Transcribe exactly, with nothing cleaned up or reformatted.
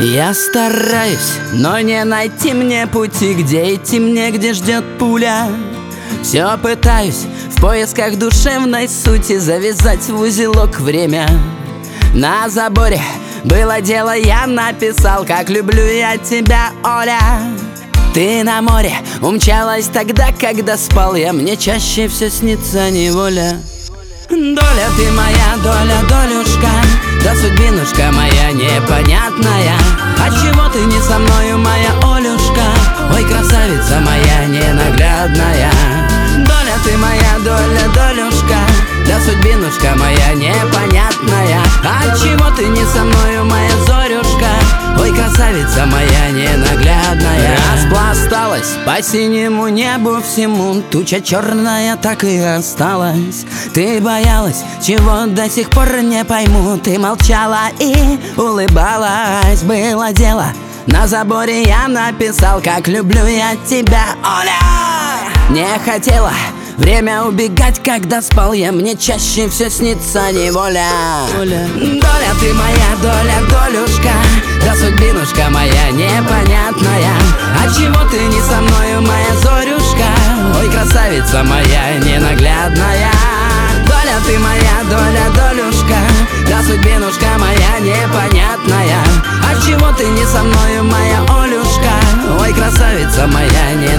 Я стараюсь, но не найти мне пути, где идти мне, где ждет пуля. Все пытаюсь в поисках душевной сути завязать в узелок время. На заборе было дело, я написал, как люблю я тебя, Оля. Ты на море умчалась тогда, когда спал я, мне чаще все снится неволя. Доля ты моя, доля, долюшка, да судьбинушка моя непонятная. Отчего ты не со мною, моя Олюшка? Ой, красавица моя ненаглядная. Доля ты моя, доля, долюшка, да судьбинушка моя непонятная. Отчего ты не со мною, моя Зорюшка? Ой, красавица моя ненаглядная. Распласталась по синему небу всему, туча черная так и осталась. Ты боялась, чего до сих пор не пойму. Ты молчала и улыбалась. Было дело, на заборе я написал, как люблю я тебя, Оля. Не хотела время убегать, когда спал я, мне чаще все снится неволя. Доля, доля ты моя, доля, долюшка, да судьбинушка моя непонятная. Отчего ты не со мною, моя Зорюшка? Ой, красавица моя ненаглядная. Доля ты моя, доля, долюшка, да судьбинушка моя непонятная. Отчего ты не со мною, моя Олюшка? Ой, красавица моя ненаглядная.